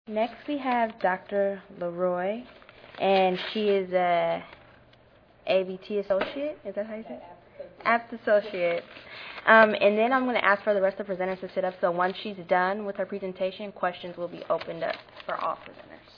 Next we have Dr. Leroy, and she is a ABT associate. Is that how you say it? ABT associate. And then I'm going to ask for the rest of the presenters to sit up, so once she's done with her presentation, questions will be opened up for all presenters.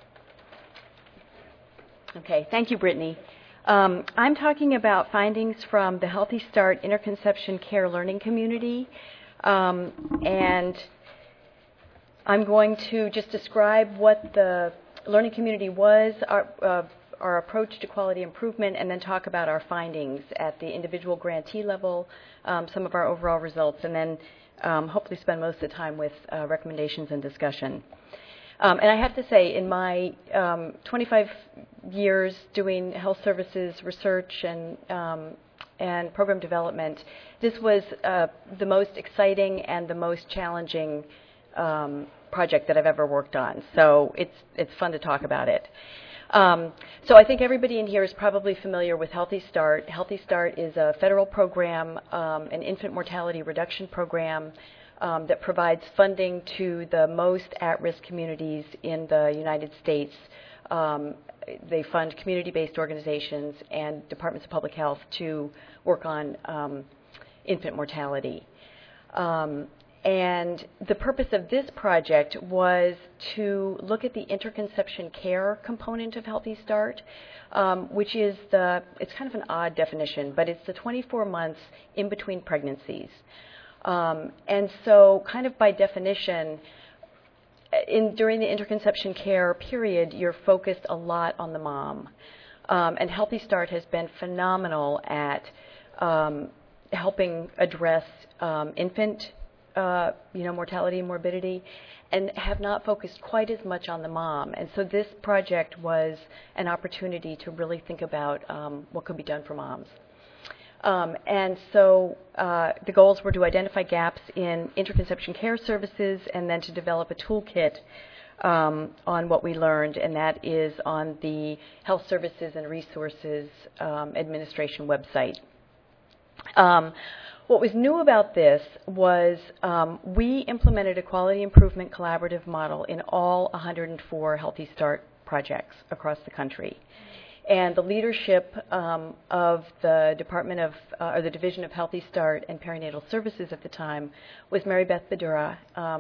Okay, thank you, Brittany. I'm talking about findings from the Healthy Start Interconception Care Learning Community, and I'm going to just describe what the learning community was, our approach to quality improvement, and then talk about our findings at the individual grantee level, some of our overall results, and then hopefully spend most of the time with recommendations and discussion. And I have to say, in my 25 years doing health services research and program development, this was the most exciting and the most challenging project that I've ever worked on. So it's fun to talk about it. So I think everybody in here is probably familiar with Healthy Start. Healthy Start is a federal program, an infant mortality reduction program that provides funding to the most at-risk communities in the United States. They fund community-based organizations and departments of public health to work on infant mortality. And the purpose of this project was to look at the interconception care component of Healthy Start, which is it's kind of an odd definition, but it's the 24 months in between pregnancies. And so kind of by definition, during the interconception care period, you're focused a lot on the mom. And Healthy Start has been phenomenal at helping address infant mortality and morbidity, and have not focused quite as much on the mom. And so this project was an opportunity to really think about what could be done for moms. And so the goals were to identify gaps in interconception care services and then to develop a toolkit on what we learned, and that is on the Health Services and Resources Administration website. What was new about this was we implemented a quality improvement collaborative model in all 104 Healthy Start projects across the country. And the leadership of the Department of, or the Division of Healthy Start and Perinatal Services at the time was Mary Beth Badura,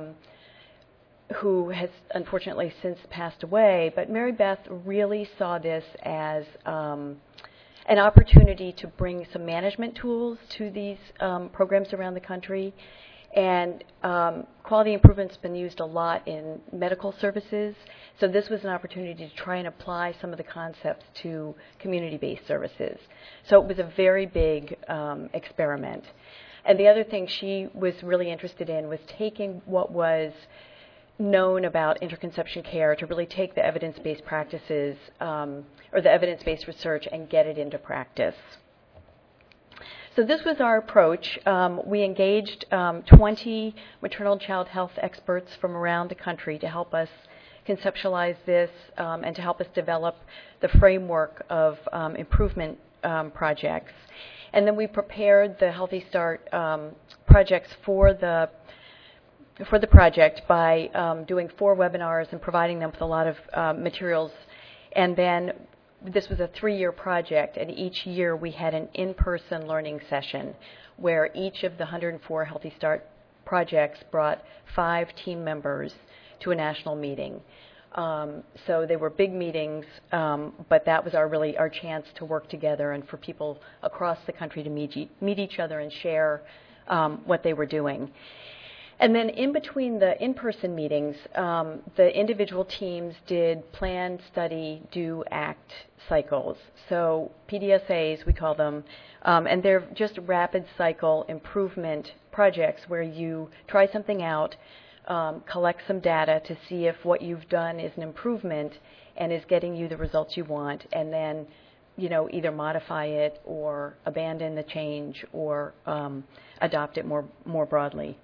who has unfortunately since passed away. But Mary Beth really saw this as an opportunity to bring some management tools to these programs around the country. And quality improvement's been used a lot in medical services, so this was an opportunity to try and apply some of the concepts to community-based services. So it was a very big experiment. And the other thing she was really interested in was taking what was known about interconception care to really take the evidence-based practices or the evidence-based research and get it into practice. So this was our approach. We engaged 20 maternal and child health experts from around the country to help us conceptualize this and to help us develop the framework of improvement projects. And then we prepared the Healthy Start projects for the project by doing 4 webinars and providing them with a lot of materials. And then this was a 3-year project, and each year we had an in-person learning session where each of the 104 Healthy Start projects brought 5 team members to a national meeting. So they were big meetings, but that was our chance to work together and for people across the country to meet each other and share what they were doing. And then in between the in-person meetings, the individual teams did plan, study, do, act cycles. So PDSAs, we call them, and they're just rapid cycle improvement projects where you try something out, collect some data to see if what you've done is an improvement and is getting you the results you want, and then either modify it or abandon the change or adopt it more broadly.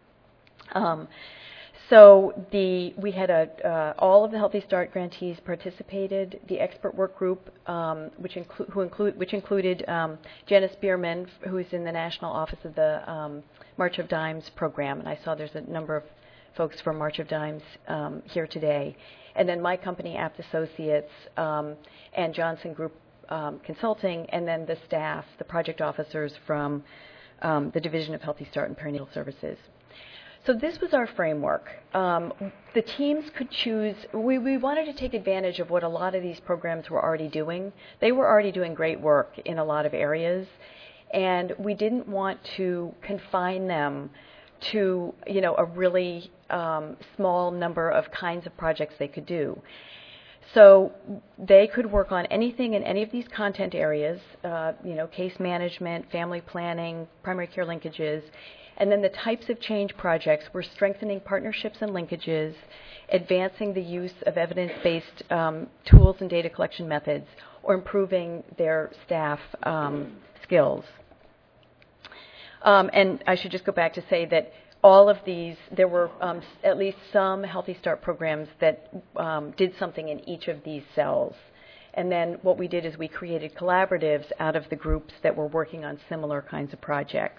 So we had all of the Healthy Start grantees participated. The expert work group, which included Janice Bierman, who is in the national office of the March of Dimes program, and I saw there's a number of folks from March of Dimes here today. And then my company, Apt Associates, and Johnson Group Consulting, and then the staff, the project officers from the Division of Healthy Start and Perinatal Services. So this was our framework. The teams could choose, we wanted to take advantage of what a lot of these programs were already doing. They were already doing great work in a lot of areas, and we didn't want to confine them to, a really small number of kinds of projects they could do. So they could work on anything in any of these content areas, case management, family planning, primary care linkages, and then the types of change projects were strengthening partnerships and linkages, advancing the use of evidence-based tools and data collection methods, or improving their staff skills. And I should just go back to say that all of these, there were at least some Healthy Start programs that did something in each of these cells. And then what we did is we created collaboratives out of the groups that were working on similar kinds of projects.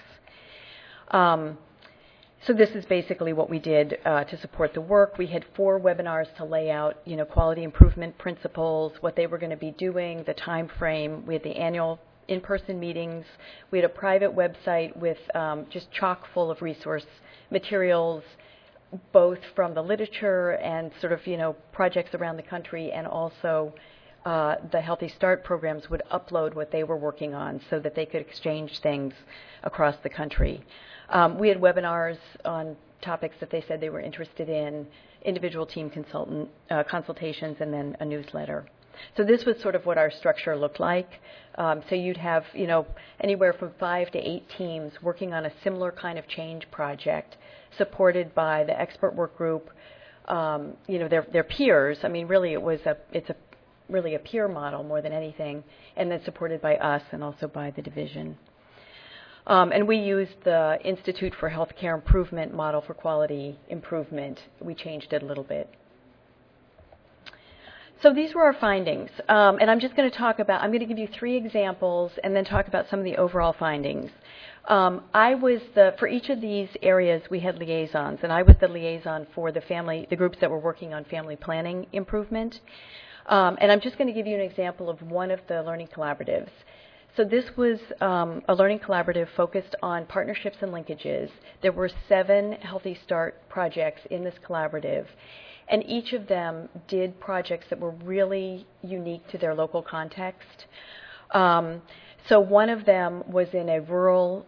So this is basically what we did to support the work. We had 4 webinars to lay out, quality improvement principles, what they were going to be doing, the time frame. We had the annual in-person meetings. We had a private website with just chock full of resource materials, both from the literature and sort of, projects around the country, and also the Healthy Start programs would upload what they were working on so that they could exchange things across the country. We had webinars on topics that they said they were interested in, individual team consultations, and then a newsletter. So this was sort of what our structure looked like. So you'd have, anywhere from 5 to 8 teams working on a similar kind of change project, supported by the expert work group, their peers. I mean, really, it's really a peer model more than anything, and then supported by us and also by the division. And we used the Institute for Healthcare Improvement model for quality improvement. We changed it a little bit. So these were our findings, and I'm just going to give you 3 examples and then talk about some of the overall findings. For each of these areas we had liaisons, and I was the liaison for the groups that were working on family planning improvement. And I'm just going to give you an example of one of the learning collaboratives. So this was a learning collaborative focused on partnerships and linkages. There were 7 Healthy Start projects in this collaborative, and each of them did projects that were really unique to their local context. So one of them was in a rural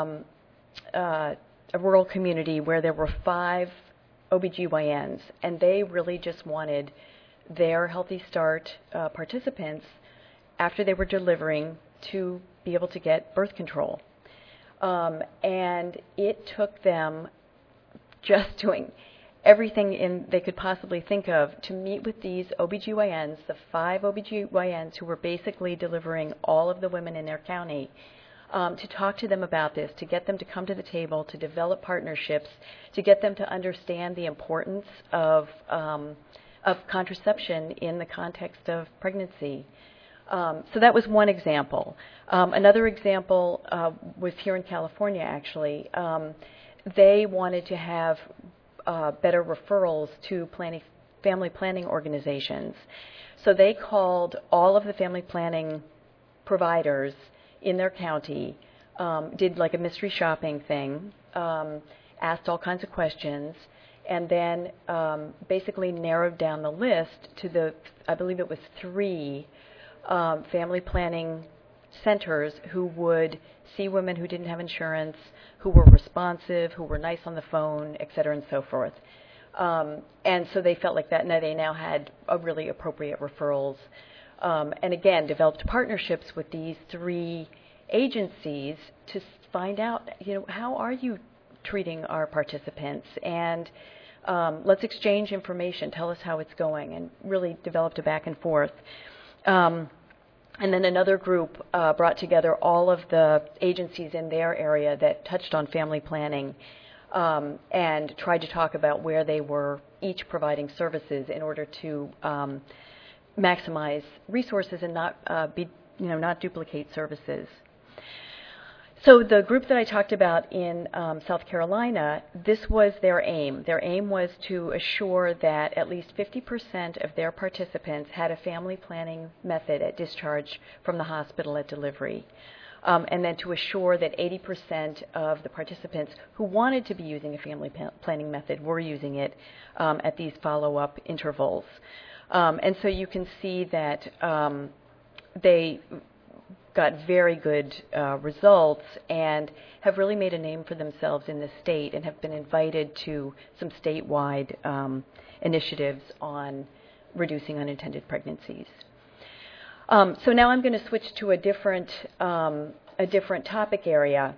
community where there were 5 OBGYNs, and they really just wanted their Healthy Start participants, after they were delivering, to be able to get birth control. And it took them just doing everything they could possibly think of to meet with these OBGYNs, the 5 OBGYNs who were basically delivering all of the women in their county, to talk to them about this, to get them to come to the table, to develop partnerships, to get them to understand the importance of contraception in the context of pregnancy. So that was one example. Another example was here in California, actually. They wanted to have better referrals to family planning organizations. So they called all of the family planning providers in their county, did like a mystery shopping thing, asked all kinds of questions, and then basically narrowed down the list to I believe it was 3 family planning centers who would see women who didn't have insurance, who were responsive, who were nice on the phone, et cetera, and so forth. And so they felt like that, and they now had really appropriate referrals. And again, developed partnerships with these 3 agencies to find out, how are you treating our participants? And let's exchange information. Tell us how it's going, and really developed a back and forth. And then another group brought together all of the agencies in their area that touched on family planning, and tried to talk about where they were each providing services in order to maximize resources and not duplicate services. So the group that I talked about in South Carolina, this was their aim. Their aim was to assure that at least 50% of their participants had a family planning method at discharge from the hospital at delivery. And then to assure that 80% of the participants who wanted to be using a family planning method were using it at these follow-up intervals. And so you can see that they got very good results and have really made a name for themselves in the state and have been invited to some statewide initiatives on reducing unintended pregnancies. So now I'm going to switch to a different topic area.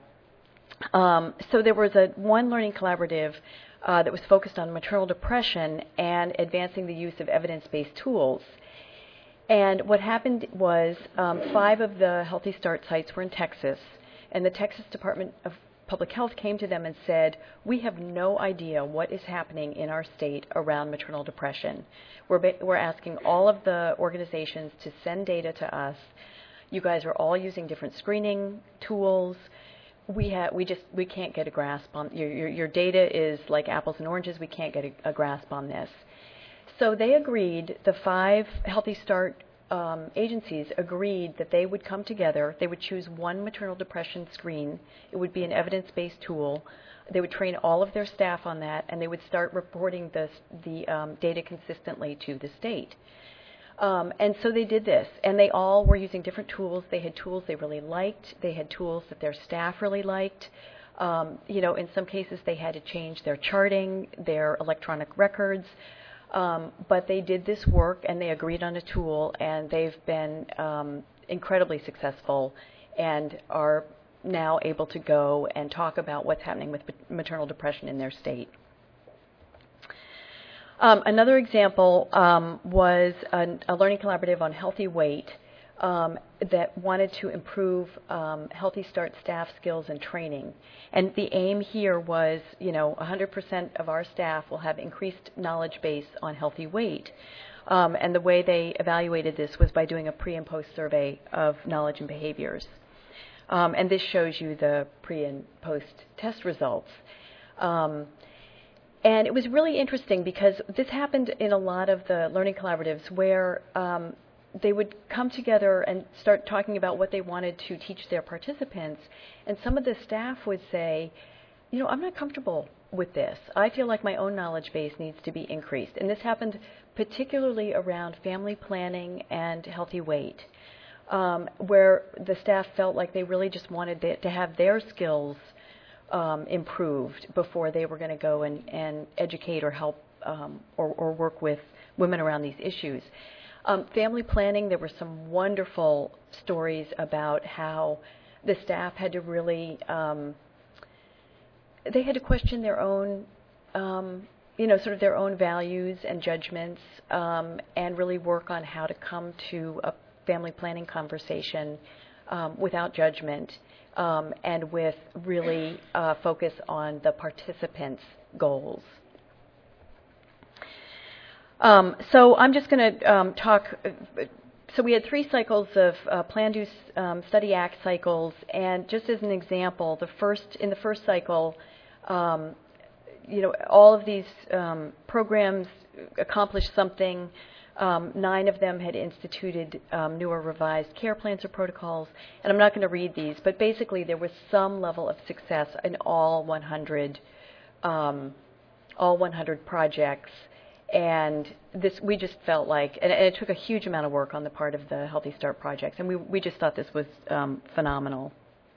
So there was one learning collaborative that was focused on maternal depression and advancing the use of evidence-based tools. And what happened was 5 of the Healthy Start sites were in Texas, and the Texas Department of Public Health came to them and said, we have no idea what is happening in our state around maternal depression. We're asking all of the organizations to send data to us. You guys are all using different screening tools. We can't get a grasp on your data is like apples and oranges. We can't get a grasp on this. So they agreed, the 5 Healthy Start agencies agreed that they would come together. They would choose one maternal depression screen. It would be an evidence-based tool. They would train all of their staff on that, and they would start reporting the data consistently to the state. And so they did this, and they all were using different tools. They had tools they really liked. They had tools that their staff really liked. In some cases, they had to change their charting, their electronic records. But they did this work, and they agreed on a tool, and they've been incredibly successful and are now able to go and talk about what's happening with maternal depression in their state. Another example was a learning collaborative on healthy weight that wanted to improve Healthy Start staff skills and training. And the aim here was, 100% of our staff will have increased knowledge base on healthy weight. And the way they evaluated this was by doing a pre and post survey of knowledge and behaviors. And this shows you the pre and post test results. And it was really interesting because this happened in a lot of the learning collaboratives where they would come together and start talking about what they wanted to teach their participants. And some of the staff would say, I'm not comfortable with this. I feel like my own knowledge base needs to be increased. And this happened particularly around family planning and healthy weight, where the staff felt like they really just wanted to have their skills improved before they were going to go and educate or help or work with women around these issues. Family planning, there were some wonderful stories about how the staff had to really, they had to question their own, sort of their own values and judgments, and really work on how to come to a family planning conversation without judgment, and with really focus on the participants' goals. So I'm just going to talk. So we had 3 cycles of Plan, Do, Study, Act cycles, and just as an example, in the first cycle, all of these programs accomplished something. 9 of them had instituted new or revised care plans or protocols, and I'm not going to read these, but basically there was some level of success in all 100 projects. And we just felt like, and it took a huge amount of work on the part of the Healthy Start projects, and we just thought this was phenomenal.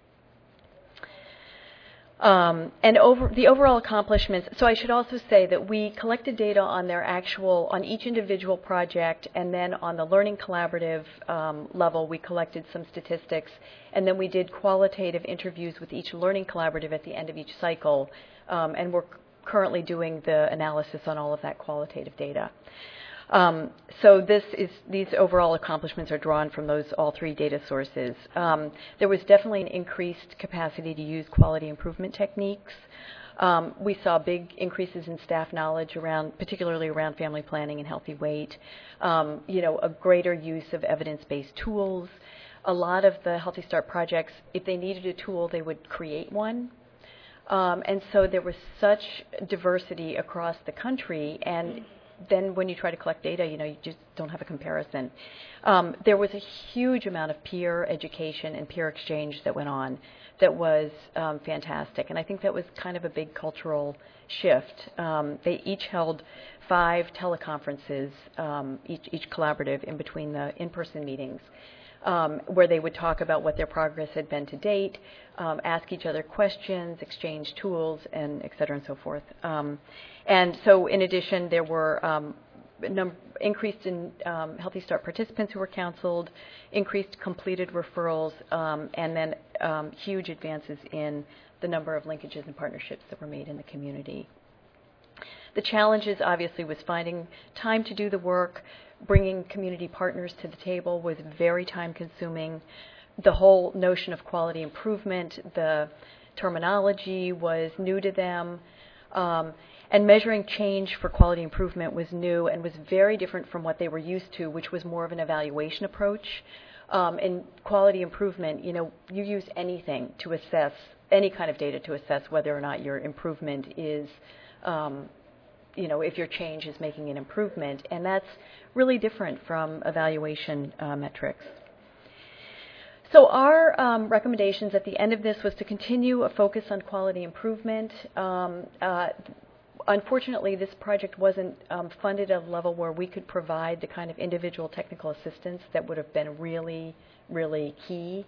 And the overall accomplishments, so I should also say that we collected data on on each individual project, and then on the learning collaborative level, we collected some statistics, and then we did qualitative interviews with each learning collaborative at the end of each cycle, and we're currently doing the analysis on all of that qualitative data. So these overall accomplishments are drawn from all 3 data sources. There was definitely an increased capacity to use quality improvement techniques. We saw big increases in staff knowledge particularly around family planning and healthy weight. A greater use of evidence-based tools. a lot of the Healthy Start projects, if they needed a tool, they would create one. And so there was such diversity across the country, and then when you try to collect data, you just don't have a comparison. There was a huge amount of peer education and peer exchange that went on that was fantastic, and I think that was kind of a big cultural shift. They each held 5 teleconferences, each collaborative in between the in-person meetings, where they would talk about what their progress had been to date, ask each other questions, exchange tools, and et cetera and so forth. And so in addition, there were increased in Healthy Start participants who were counseled, increased completed referrals, and then huge advances in the number of linkages and partnerships that were made in the community. The challenges, obviously, was finding time to do the work. Bringing community partners to the table was very time-consuming. The whole notion of quality improvement, the terminology was new to them. And measuring change for quality improvement was new and was very different from what they were used to, which was more of an evaluation approach. In quality improvement, you use anything to assess, any kind of data to assess whether or not your improvement is, if your change is making an improvement. And that's really different from evaluation metrics. So our recommendations at the end of this was to continue a focus on quality improvement. Unfortunately, this project wasn't funded at a level where we could provide the kind of individual technical assistance that would have been really, really key.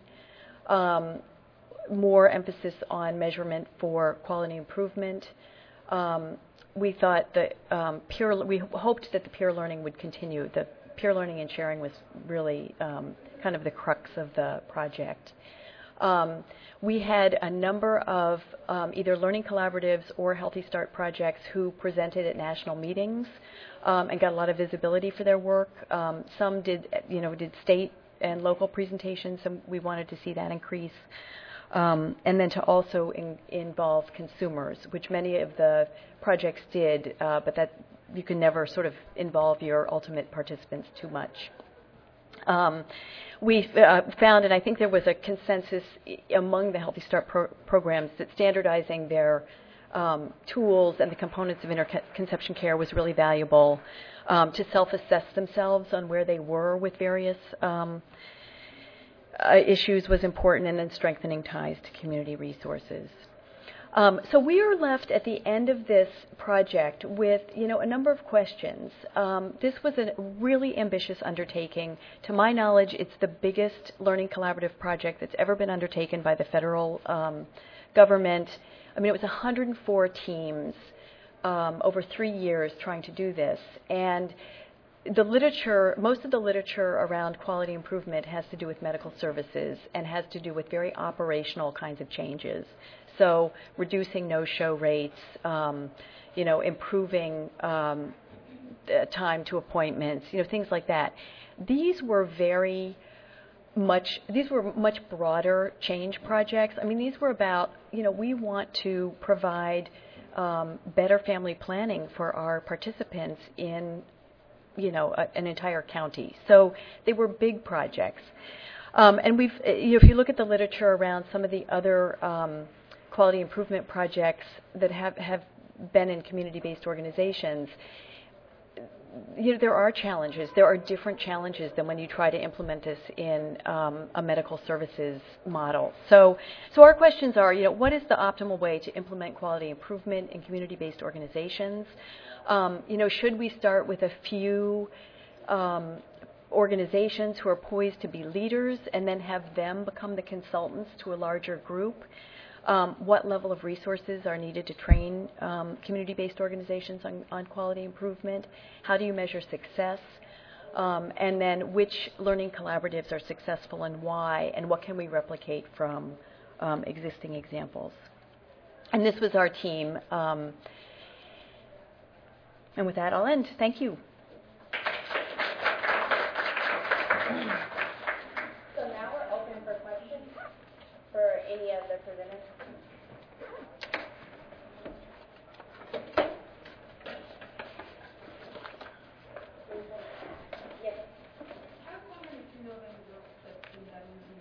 More emphasis on measurement for quality improvement. We thought that we hoped that the peer learning would continue. The peer learning and sharing was really kind of the crux of the project. We had a number of either learning collaboratives or Healthy Start projects who presented at national meetings and got a lot of visibility for their work. Some did state and local presentations, and we wanted to see that increase. And then to also involve consumers, which many of the projects did, but that you can never sort of involve your ultimate participants too much. We found, and I think there was a consensus among the Healthy Start programs, that standardizing their tools and the components of interconception care was really valuable. To self-assess themselves on where they were with various issues was important, and then strengthening ties to community resources. So we are left at the end of this project with, a number of questions. This was a really ambitious undertaking. To my knowledge, it's the biggest learning collaborative project that's ever been undertaken by the federal government. I mean, it was 104 teams over 3 years trying to do this. And the literature, most of the literature around quality improvement has to do with medical services and has to do with very operational kinds of changes. So reducing no-show rates, improving time to appointments, things like that. These were much broader change projects. I mean, these were about, we want to provide better family planning for our participants in, an entire county. So they were big projects. And we've, if you look at the literature around some of the other quality improvement projects that have been in community-based organizations, there are challenges. There are different challenges than when you try to implement this in a medical services model. So our questions are, what is the optimal way to implement quality improvement in community-based organizations? Should we start with a few organizations who are poised to be leaders and then have them become the consultants to a larger group? What level of resources are needed to train community-based organizations on quality improvement? How do you measure success? And then which learning collaboratives are successful and why? And what can we replicate from existing examples? And this was our team. And with that, I'll end. Thank you. So now we're open for questions for any of the presenters. Yes. I was wondering if you know of any work that's been done using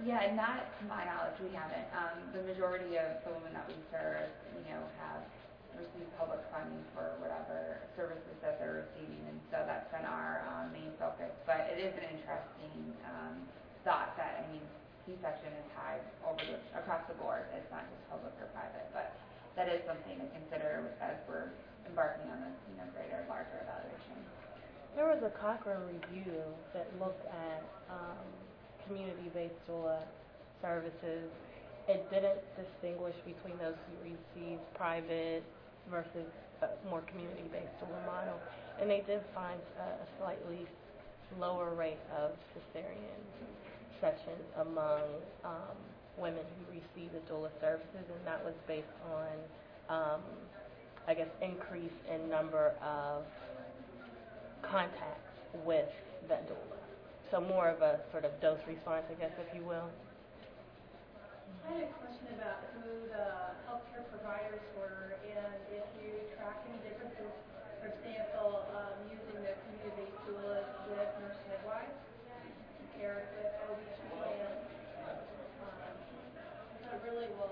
Yeah, not to my knowledge, we haven't. The majority of the women that we serve, have received public funding for whatever services that they're receiving, and so that's been our main focus. But it is an interesting thought that, C-section is high across the board. It's not just public or private, but that is something to consider as we're embarking on this, larger evaluation. There was a Cochrane review that looked at community-based doula services. It didn't distinguish between those who received private versus more community-based doula model, and they did find a slightly lower rate of cesarean sections among women who received the doula services, and that was based on, increase in number of contacts with that doula. So more of a sort of dose response, if you will. I had a question about who the healthcare providers were, and if you track any differences, for example, using the community-based doulas with nurse midwives compared with OB/GYN. It really will.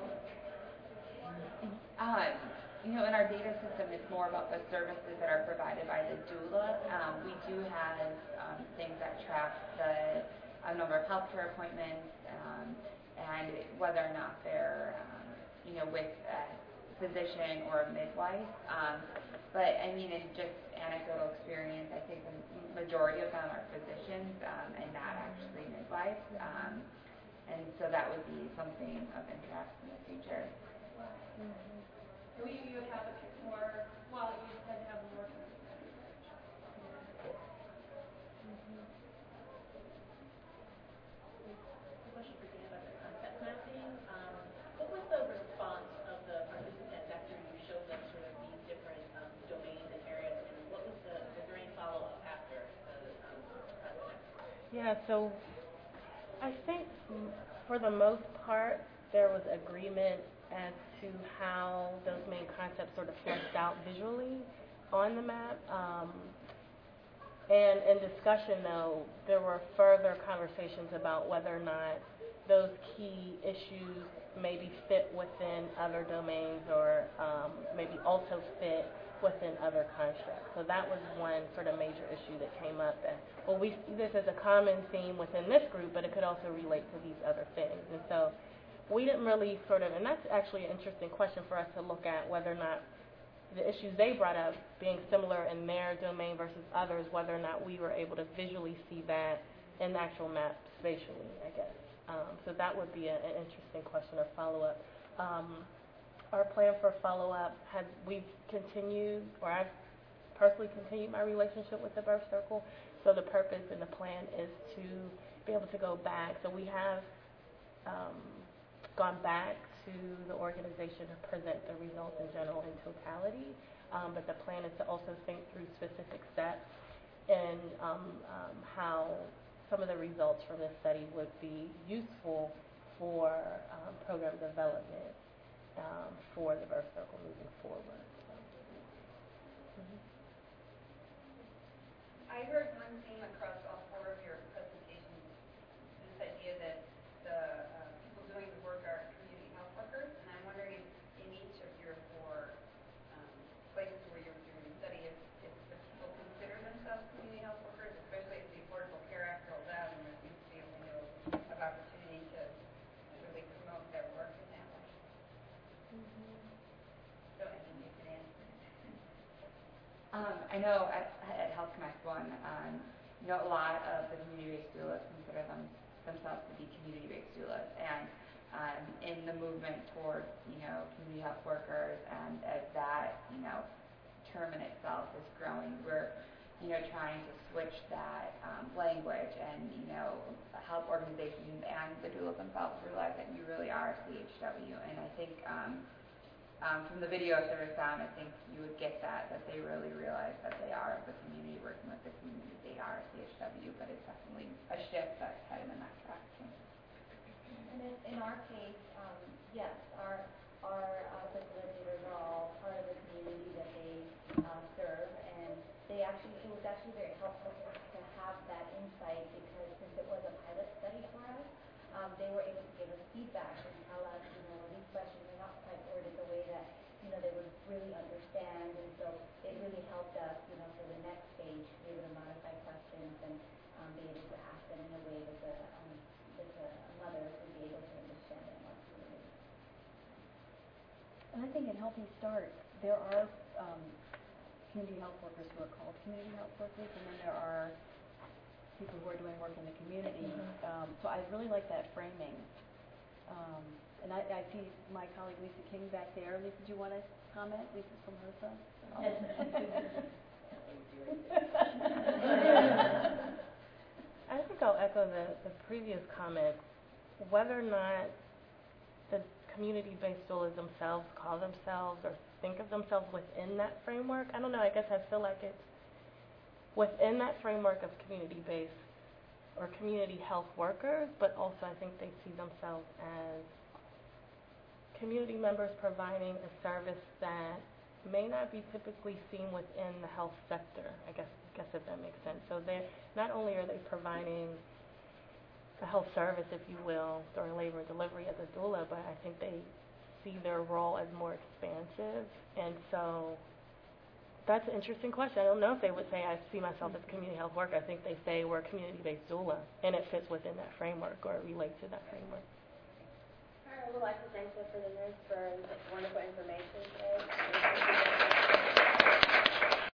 In our data system, it's more about the services that are provided by the doula. We do have things that track the number of healthcare appointments and whether or not they're, with a physician or a midwife. But in just anecdotal experience, I think the majority of them are physicians and not actually midwives. And so that would be something of interest in the future. You would have more, you tend to have more. Question for Dan about the concept mapping. What was the response of the participants after you showed them sort of these different domains and areas, and was there any follow-up after the concept? Yeah, so I think for the most part there was agreement as to how those main concepts sort of fleshed out visually on the map. And in discussion, though, there were further conversations about whether or not those key issues maybe fit within other domains or maybe also fit within other constructs. So that was one sort of major issue that came up. That, we see this as a common theme within this group, but it could also relate to these other things. And so we didn't really and that's actually an interesting question for us to look at, whether or not the issues they brought up being similar in their domain versus others, whether or not we were able to visually see that in the actual map spatially, I guess. So that would be an interesting question or follow-up. Our plan for follow-up, we've continued, or I've personally continued my relationship with the Birth Circle. So the purpose and the plan is to be able to go back. So we have gone back to the organization to present the results in general in totality, but the plan is to also think through specific steps and how some of the results from this study would be useful for program development for the Birth Circle moving forward. I heard one theme across all four of your presentations, this idea that the people doing the work are community health workers, and I'm wondering if in each of your four places where you're doing the study, if the people consider themselves community health workers, especially as the Affordable Care Act rolls out, and there seems to be a window of opportunity to really promote their work in that way. So I think you can answer. I know at Health Connect One, a lot of the community-based doulas consider themselves to be community-based doulas, and in the movement towards community health workers, and as that term in itself is growing, we're trying to switch that language and help organizations and the doulas themselves realize that you really are a CHW, and I think. From the videos that are found, I think you would get that they really realize that they are the community, working with the community. They are a CHW, but it's definitely a shift that's headed in that direction. And in our case, yes, our facilitators are all part of the community that they serve, and it was actually very helpful to have that insight, because since it was a pilot study for us, they were able to give us feedback and tell us, these questions are not quite worded the way that, they would really understand. And so it really helped us, for the next stage, to be able to modify questions and be able to ask them in a way that the mothers would be able to understand it more clearly. And I think in Healthy Start, there are community health workers who are called community health workers, and then there are people who are doing work in the community. So I really like that framing. And I see my colleague Lisa King back there. Lisa, do you want to comment? Lisa from HRSA? I think I'll echo the previous comment. Whether or not the community-based doulas themselves call themselves or think of themselves within that framework, I don't know. I guess I feel like it's within that framework of community-based or community health workers, but also I think they see themselves as community members providing a service that may not be typically seen within the health sector, I guess if that makes sense. So not only are they providing a health service, if you will, during labor and delivery as a doula, but I think they see their role as more expansive. And so that's an interesting question. I don't know if they would say, I see myself as a community health worker. I think they say we're a community-based doula, and it fits within that framework or it relates to that framework. I would like to thank the nurse for wonderful information today.